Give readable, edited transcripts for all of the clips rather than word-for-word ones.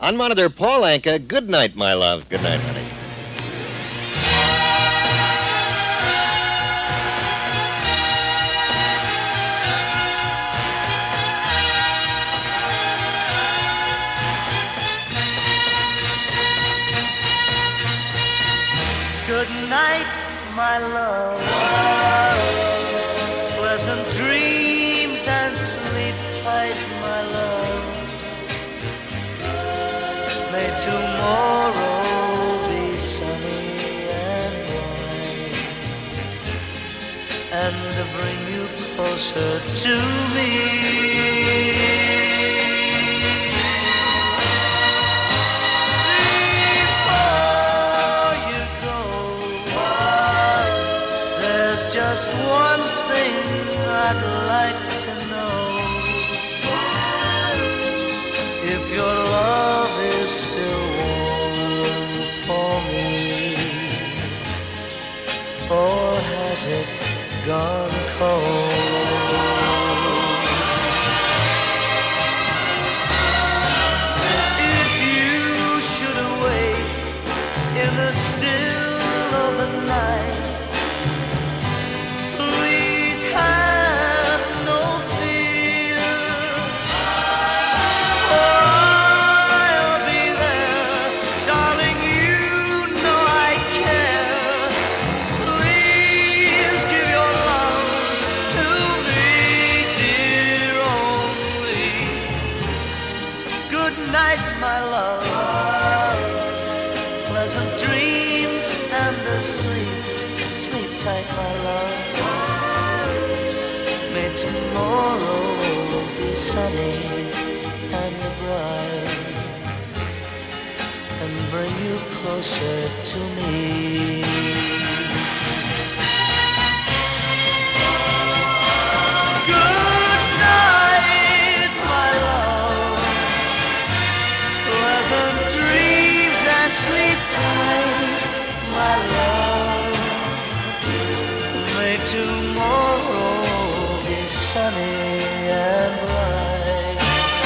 On Monitor, Paul Anka. Good night, my love. Good night, honey. Good night, my love. Pleasant dreams and sleep tight, my love. May tomorrow be sunny and bright, and bring you closer to me. Just one thing I'd like to know. If your love is still warm for me, or has it gone cold? If you should awake in the still of the night, sleep tight, my love. May tomorrow be sunny and bright, and bring you closer to me. Good night, my love. Pleasant dreams and sleep tight, my love. May tomorrow be sunny and bright,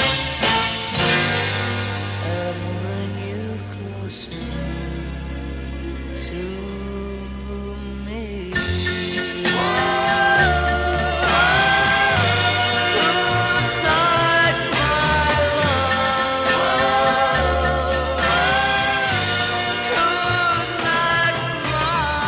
and bring you closer to me. Good night, my love. Good night, my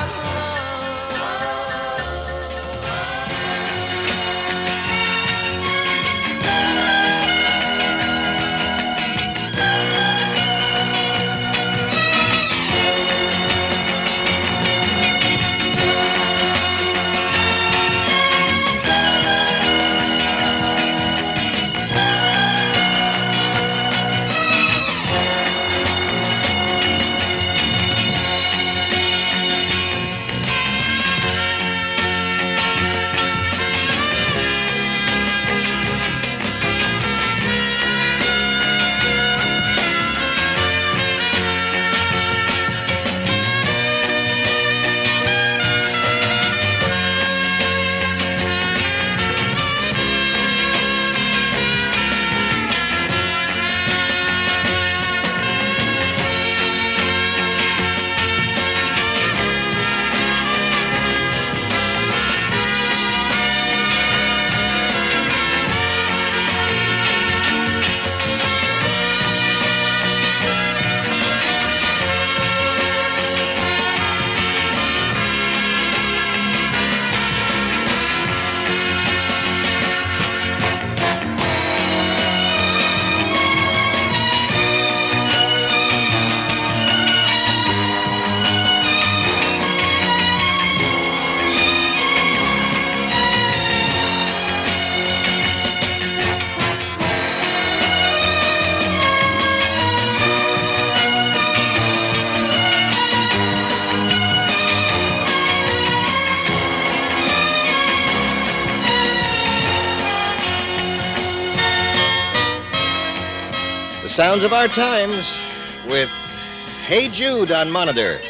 Sounds of our times with Hey Jude on Monitor.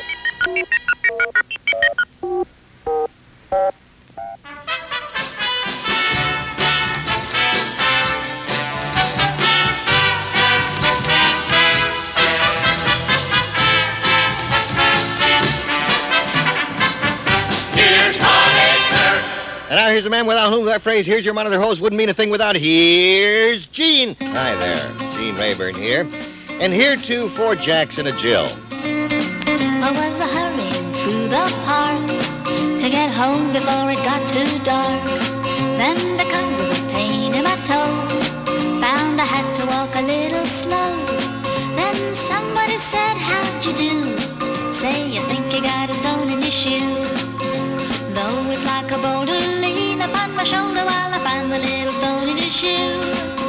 And now here's a man without whom that phrase, here's your monitor host, wouldn't mean a thing without. Here's Gene. Hi there. Gene Rayburn here. And here, too, for Jackson and Jill. I was hurrying through the park to get home before it got too dark. Then the car with a pain in my toe found I had to walk a little slow. Then somebody said, how'd you do? Say you think you got a stone in your shoe. Though it's like a boulder, lean upon my shoulder while I find the little stone in your shoe.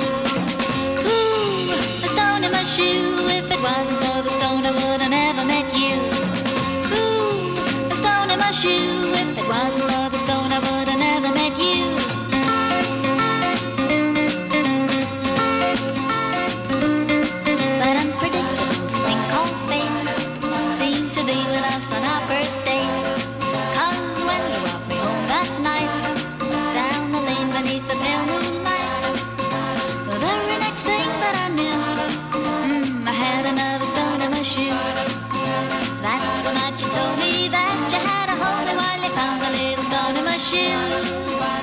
Ooh, the stone in my shoe. If it wasn't for the stone, I would have never met you. Ooh, the stone in my shoe. If it wasn't for the stone, I would have never met you. But unpredictable thing called fate seemed to be with us on our first date. 'Cause when you walked me home that night, down the lane beneath the pale moonlight, the very next thing that I knew, I had another stone in my shoe. That's the night you told me that you had a holy while you found a little stone in my shoe.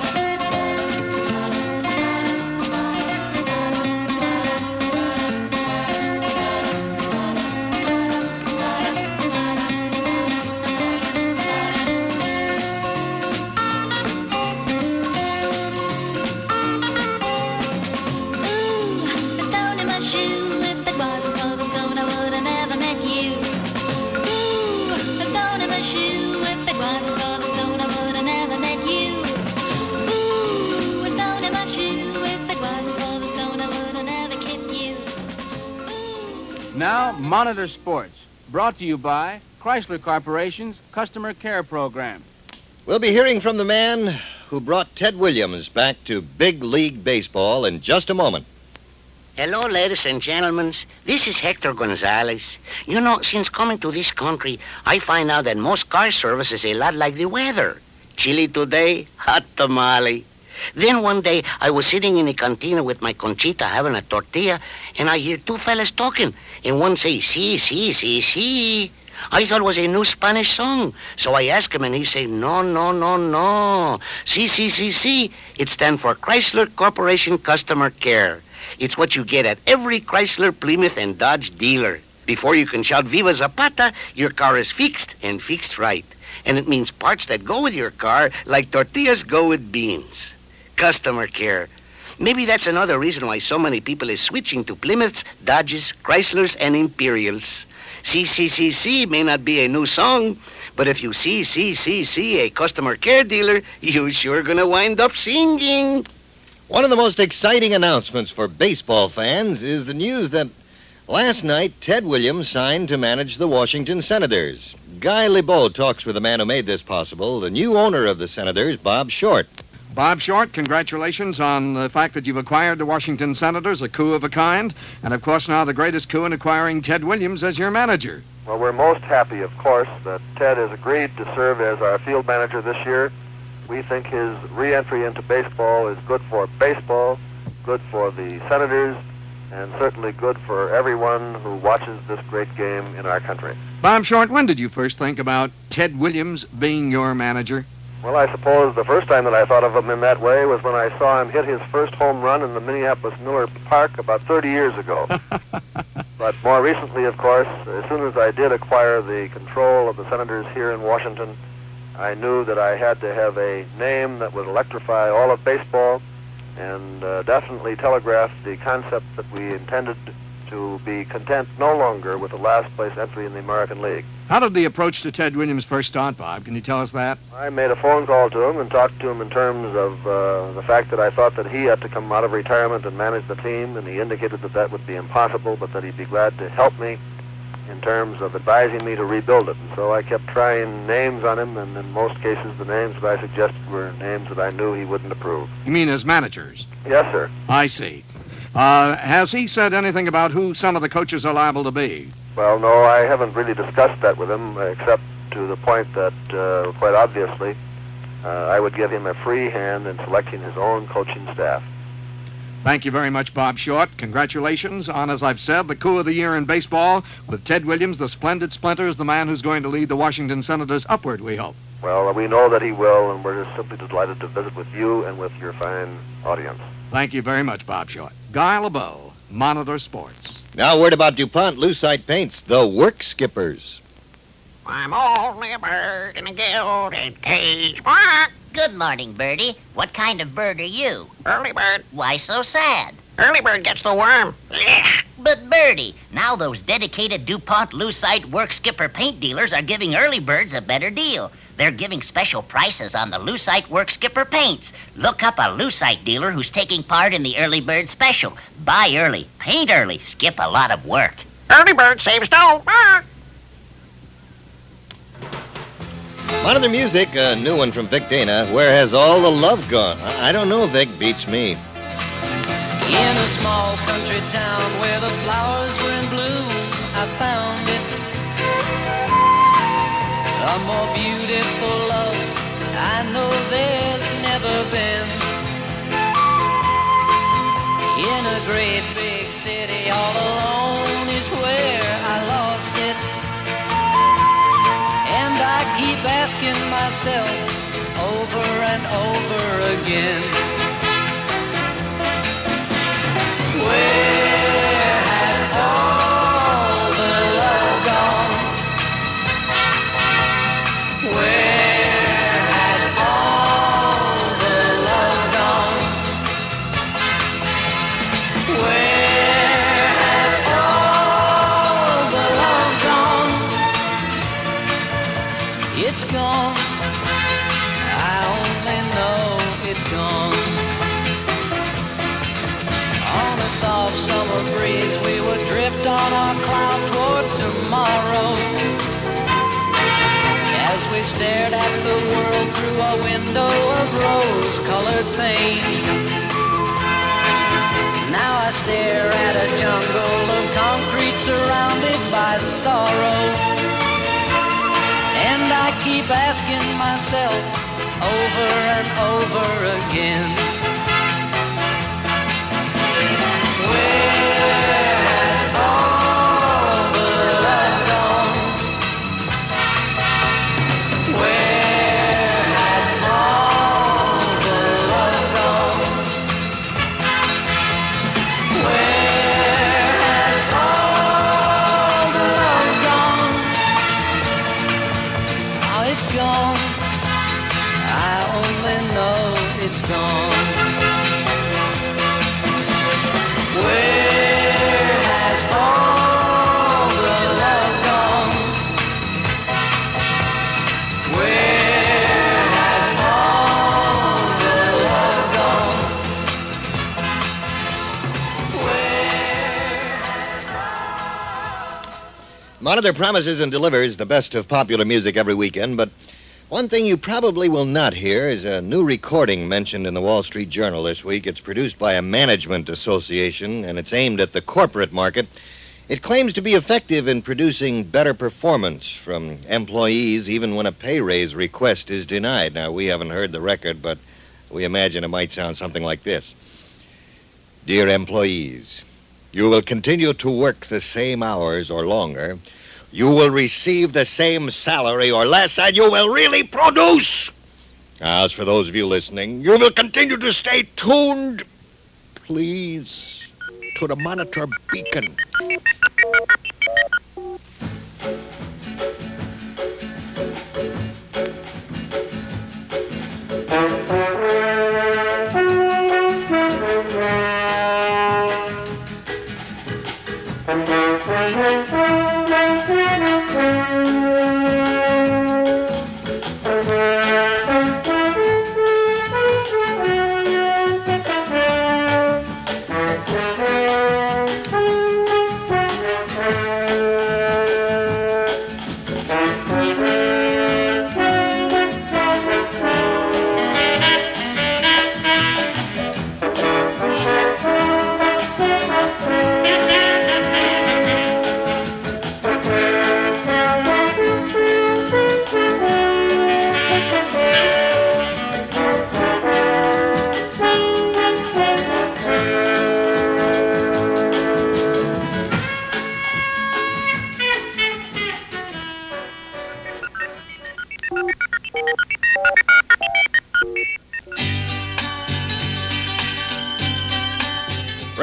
Now, Monitor Sports, brought to you by Chrysler Corporation's Customer Care Program. We'll be hearing from the man who brought Ted Williams back to big league baseball in just a moment. Hello, ladies and gentlemen. This is Hector Gonzalez. You know, since coming to this country, I find out that most car service is a lot like the weather. Chilly today, hot tamale. Then one day, I was sitting in the cantina with my Conchita having a tortilla, and I hear two fellas talking, and one say, si, si, si, si. I thought it was a new Spanish song, so I asked him, and he said, no, no, no, no. Si, si, si, si. It stands for Chrysler Corporation Customer Care. It's what you get at every Chrysler, Plymouth, and Dodge dealer. Before you can shout Viva Zapata, your car is fixed, and fixed right. And it means parts that go with your car like tortillas go with beans. Customer care. Maybe that's another reason why so many people is switching to Plymouths, Dodges, Chryslers, and Imperials. CCCC may not be a new song, but if you see CCC, a customer care dealer, you're sure gonna wind up singing. One of the most exciting announcements for baseball fans is the news that last night Ted Williams signed to manage the Washington Senators. Guy Lebeau talks with the man who made this possible, the new owner of the Senators, Bob Short. Bob Short, congratulations on the fact that you've acquired the Washington Senators, a coup of a kind, and of course now the greatest coup in acquiring Ted Williams as your manager. Well, we're most happy, of course, that Ted has agreed to serve as our field manager this year. We think his re-entry into baseball is good for baseball, good for the Senators, and certainly good for everyone who watches this great game in our country. Bob Short, when did you first think about Ted Williams being your manager? Well, I suppose the first time that I thought of him in that way was when I saw him hit his first home run in the Minneapolis Miller Park about 30 years ago. But more recently, of course, as soon as I did acquire the control of the Senators here in Washington, I knew that I had to have a name that would electrify all of baseball and definitely telegraph the concept that we intended to be content no longer with the last place entry in the American League. How did the approach to Ted Williams first start, Bob? Can you tell us that? I made a phone call to him and talked to him in terms of the fact that I thought that he had to come out of retirement and manage the team, and he indicated that that would be impossible, but that he'd be glad to help me in terms of advising me to rebuild it. And so I kept trying names on him, and in most cases the names that I suggested were names that I knew he wouldn't approve. You mean as managers? Yes, sir. I see. Has he said anything about who some of the coaches are liable to be? Well, no, I haven't really discussed that with him, except to the point that, quite obviously, I would give him a free hand in selecting his own coaching staff. Thank you very much, Bob Short. Congratulations on, as I've said, the coup of the year in baseball, with Ted Williams, the splendid splinter, as the man who's going to lead the Washington Senators upward, we hope. Well, we know that he will, and we're just simply delighted to visit with you and with your fine audience. Thank you very much, Bob Short. Guy LeBeau, Monitor Sports. Now, a word about DuPont Lucite Paints, the Work Skippers. I'm only a bird in a gilded cage. Good morning, Birdie. What kind of bird are you? Early bird. Why so sad? Early bird gets the worm. But, Birdie, now those dedicated DuPont Lucite Work Skipper paint dealers are giving early birds a better deal. They're giving special prices on the Lucite Work Skipper paints. Look up a Lucite dealer who's taking part in the early bird special. Buy early, paint early, skip a lot of work. Early bird saves dough. Monitor Music, a new one from Vic Dana. Where has all the love gone? I don't know, Vic. Beats me. In a small country town where the flowers were in bloom, I found it. A more beautiful love I know there's never been. In a great big city all alone is where I lost it. And I keep asking myself over and over again, where has all the love gone? Where has all the love gone? Where has all the love gone? It's gone. I only know it's gone. On a soft summer breeze, we would drift on our cloud toward tomorrow. As we stared at the world through a window of rose-colored paint. Now I stare at a jungle of concrete surrounded by sorrow. And I keep asking myself over and over again, where has all the love gone? Where has all the love gone? Where has all the love gone? Oh, it's gone. I only know it's gone. Where has all the love gone? Where has all the love gone? Where Monitor promises and delivers the best of popular music every weekend, but one thing you probably will not hear is a new recording mentioned in the Wall Street Journal this week. It's produced by a management association, and it's aimed at the corporate market. It claims to be effective in producing better performance from employees even when a pay raise request is denied. Now, we haven't heard the record, but we imagine it might sound something like this. Dear employees, you will continue to work the same hours or longer. You will receive the same salary or less, and you will really produce. As for those of you listening, you will continue to stay tuned, please, to the Monitor Beacon.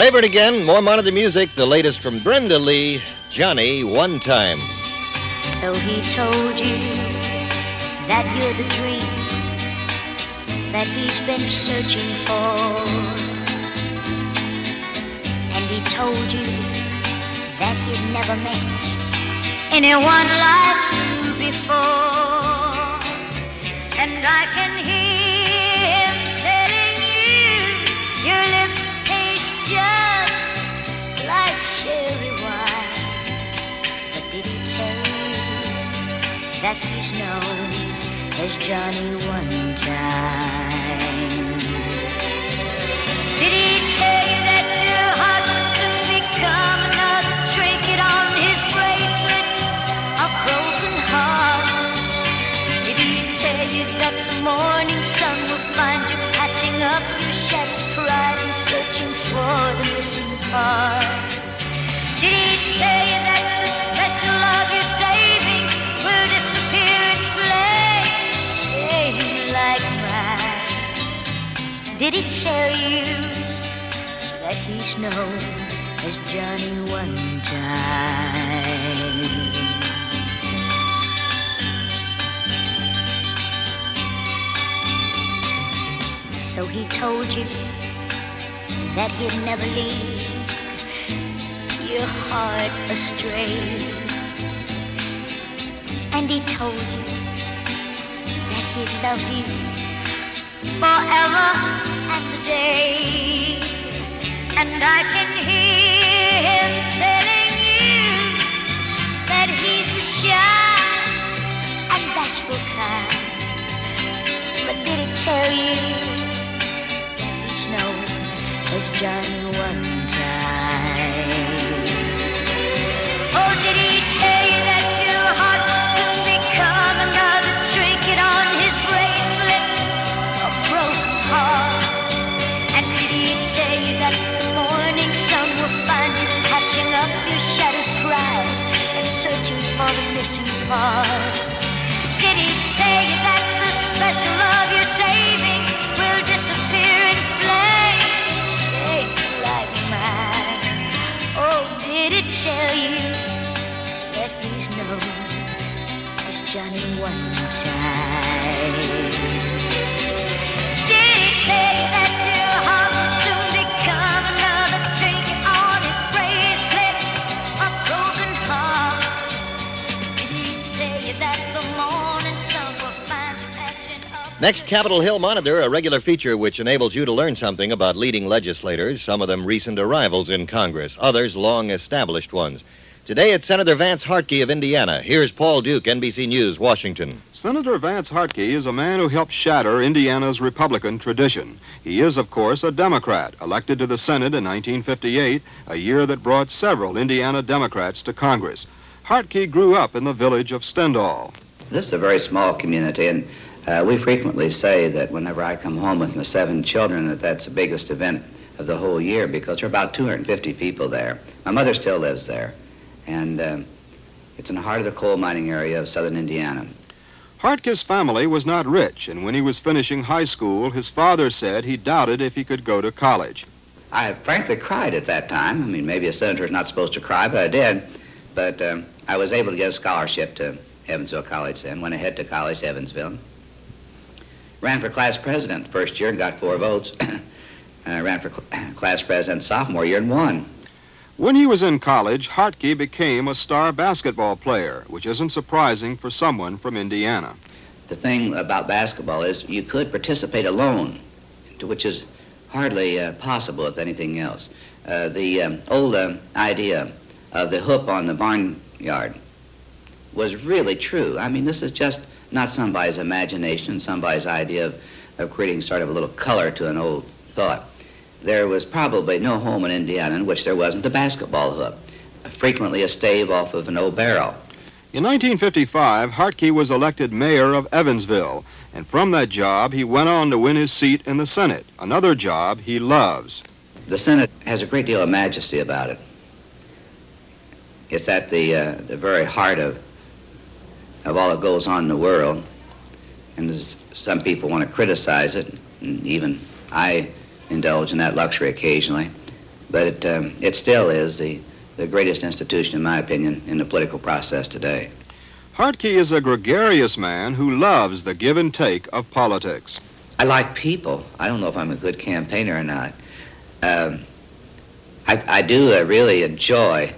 Favorite again, more Monitor music, the latest from Brenda Lee, Johnny One Time. So he told you that you're the dream that he's been searching for. And he told you that he'd never met anyone like you before. And I can hear him telling you your lips taste just like cherry wine. But did he tell you that he's known as Johnny One Time? Did he tell you that your heart will soon become another trinket on his bracelet, a broken heart? Did he tell you that the morning sun will find you patching up your shattered pride and searching for the missing parts? Did he tell you that the special love you're saving will disappear in flames, shame like mine? Did he tell you that he's known as Johnny One Time? So he told you that he'd never leave your heart astray. And he told you that he'd love you forever and a day. And I can hear him telling you that he's the shy and bashful kind. But did he tell you that he's known as Johnny One Time? Oh, did he tell you that your heart will soon become another trinket on his bracelet, a broken heart? And did he tell you that the morning sun will find you patching up your shattered pride and searching for the missing parts? Did he tell you that the special love you're saving will disappear in flames, shaped like mine? Oh, did it tell you that he's known as Johnny One Time? Did he tell you that your heart will soon become another trinket on his bracelet, a broken heart? Did he tell you that the morning sun will find you patching up? Next, Capitol Hill Monitor, a regular feature which enables you to learn something about leading legislators, some of them recent arrivals in Congress, others long-established ones. Today, it's Senator Vance Hartke of Indiana. Here's Paul Duke, NBC News, Washington. Senator Vance Hartke is a man who helped shatter Indiana's Republican tradition. He is, of course, a Democrat, elected to the Senate in 1958, a year that brought several Indiana Democrats to Congress. Hartke grew up in the village of Stendal. This is a very small community, and we frequently say that whenever I come home with my 7 children, that's the biggest event of the whole year because there are about 250 people there. My mother still lives there, and it's in the heart of the coal mining area of southern Indiana. Hartke's family was not rich, and when he was finishing high school, his father said he doubted if he could go to college. I frankly cried at that time. I mean, maybe a senator's not supposed to cry, but I did. But I was able to get a scholarship to Evansville College then, went ahead to college to Evansville. Ran for class president first year and got 4 votes. Ran for class president sophomore year and won. When he was in college, Hartke became a star basketball player, which isn't surprising for someone from Indiana. The thing about basketball is you could participate alone, which is hardly possible with anything else. The old idea of the hoop on the barnyard was really true. I mean, this is just not somebody's imagination, somebody's idea of creating sort of a little color to an old thought. There was probably no home in Indiana in which there wasn't a basketball hoop, frequently a stave off of an old barrel. In 1955, Hartke was elected mayor of Evansville, and from that job, he went on to win his seat in the Senate, another job he loves. The Senate has a great deal of majesty about it. It's at the very heart of all that goes on in the world, and some people want to criticize it, and even I indulge in that luxury occasionally. but it still is the greatest institution, in my opinion, in the political process today. Hartke is a gregarious man who loves the give and take of politics. I like people. I don't know if I'm a good campaigner or not. I do really enjoy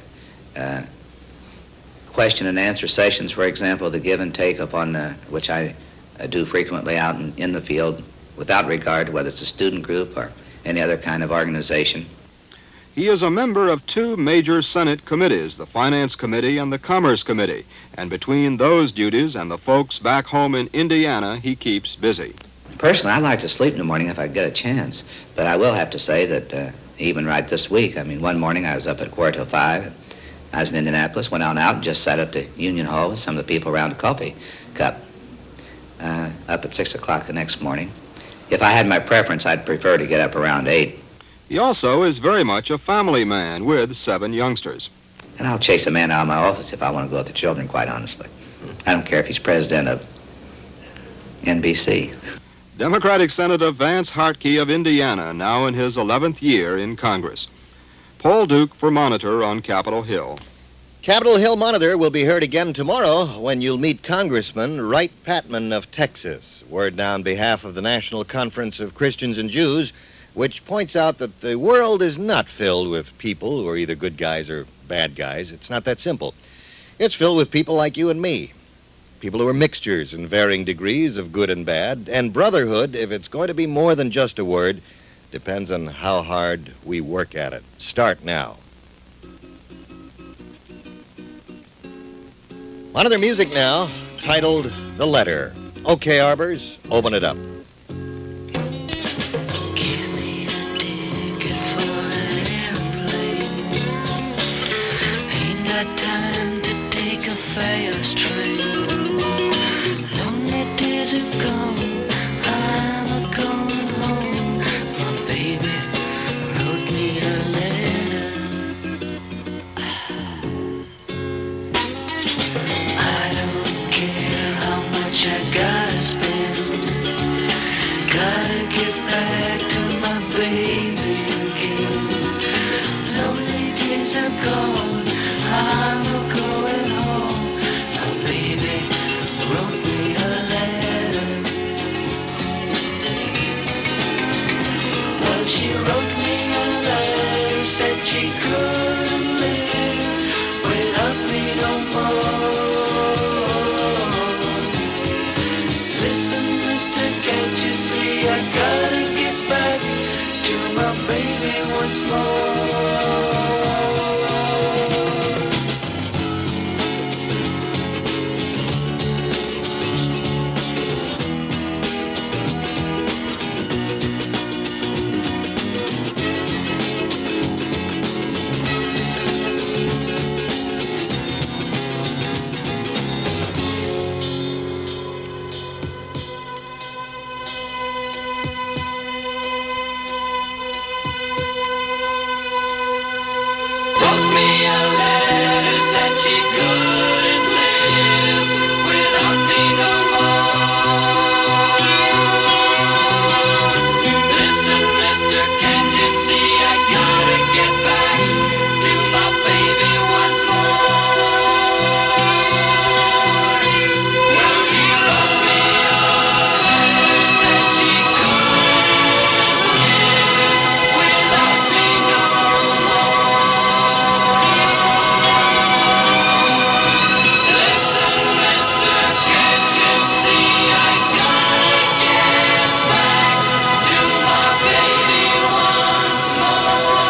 question and answer sessions, for example, the give and take upon which I do frequently out in the field, without regard to whether it's a student group or any other kind of organization. He is a member of two major Senate committees, the Finance Committee and the Commerce Committee, and between those duties and the folks back home in Indiana, he keeps busy. Personally, I like to sleep in the morning if I get a chance, but I will have to say that even right this week, one morning I was up at 4:05. I was in Indianapolis, went on out and just sat at the Union Hall with some of the people around a coffee cup. Up at 6 o'clock the next morning. If I had my preference, I'd prefer to get up around 8. He also is very much a family man with 7 youngsters. And I'll chase a man out of my office if I want to go with the children, quite honestly. I don't care if he's president of NBC. Democratic Senator Vance Hartke of Indiana, now in his 11th year in Congress. Paul Duke for Monitor on Capitol Hill. Capitol Hill Monitor will be heard again tomorrow when you'll meet Congressman Wright Patman of Texas. Word now on behalf of the National Conference of Christians and Jews, which points out that the world is not filled with people who are either good guys or bad guys. It's not that simple. It's filled with people like you and me. People who are mixtures in varying degrees of good and bad. And brotherhood, if it's going to be more than just a word, depends on how hard we work at it. Start now. Monitor music now, titled The Letter. Okay, Arbors, open it up. Give me a ticket for an airplane. Ain't got time to take a fast train. Lonely days are gone, I'm a going home. My baby wrote me a letter. I don't care how much I gotta spend. Gotta get back to my baby again. Lonely days are gone, I'm a going home. My baby wrote me a letter. Well, she wrote me a letter, said she couldn't live without me no more. Listen, mister, can't you see I gotta get back to my baby once more. Wrote me a letter, said she couldn't live without me no more. Listen, mister, can't you see I gotta get back to my baby once more? Well, she wrote me a letter, said she couldn't live without me no more. Listen, mister, can't you see I gotta get back to my baby once more?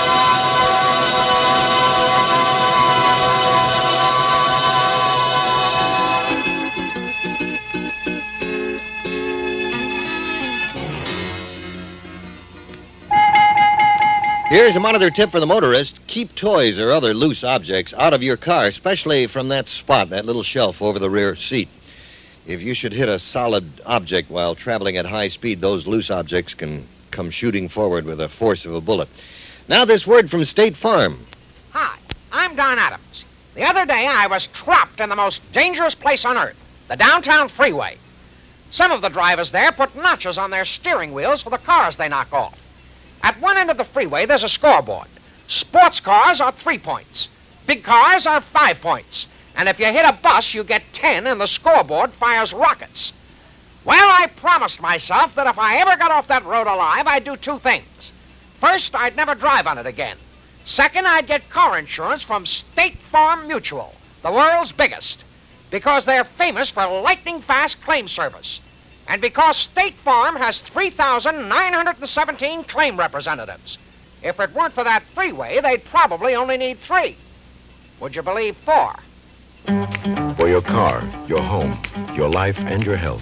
Here's a Monitor tip for the motorist. Keep toys or other loose objects out of your car, especially from that spot, that little shelf over the rear seat. If you should hit a solid object while traveling at high speed, those loose objects can come shooting forward with the force of a bullet. Now this word from State Farm. Hi, I'm Don Adams. The other day I was trapped in the most dangerous place on earth, the downtown freeway. Some of the drivers there put notches on their steering wheels for the cars they knock off. At one end of the freeway, there's a scoreboard. Sports cars are 3 points. Big cars are 5 points. And if you hit a bus, you get 10, and the scoreboard fires rockets. Well, I promised myself that if I ever got off that road alive, I'd do 2 things. First, I'd never drive on it again. Second, I'd get car insurance from State Farm Mutual, the world's biggest, because they're famous for lightning-fast claim service. And because State Farm has 3,917 claim representatives. If it weren't for that freeway, they'd probably only need 3. Would you believe 4? For your car, your home, your life, and your health.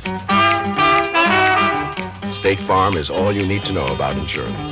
State Farm is all you need to know about insurance.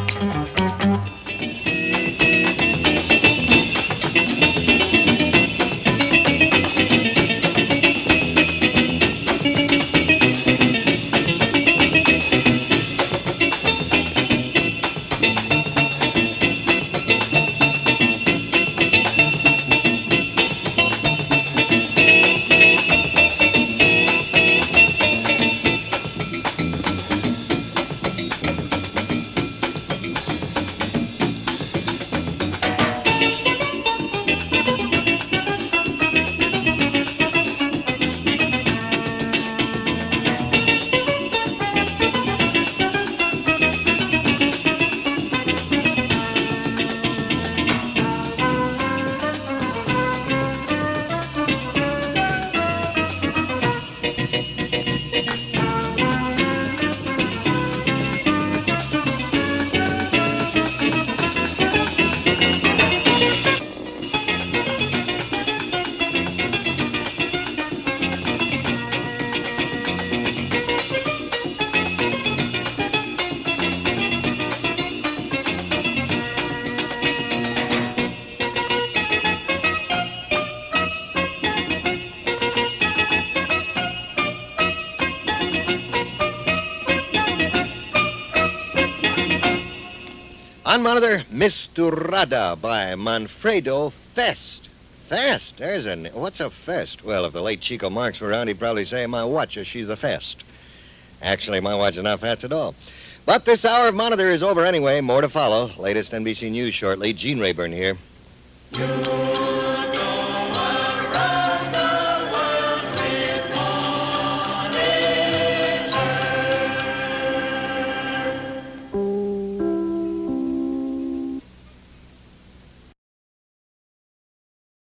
On Monitor, Misturada by Manfredo Fest. Fest? What's a fest? Well, if the late Chico Marx were around, he'd probably say, my watch, she's a fest. Actually, my watch is not fast at all. But this hour of Monitor is over anyway. More to follow. Latest NBC News shortly. Gene Rayburn here.